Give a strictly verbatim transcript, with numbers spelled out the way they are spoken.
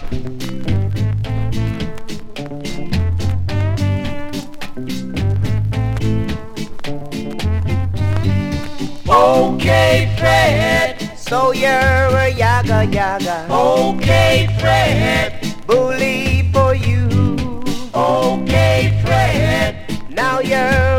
Okay, Fred. So you're a yaga yaga. Okay, Fred. Bully for you. Okay, Fred. Now you're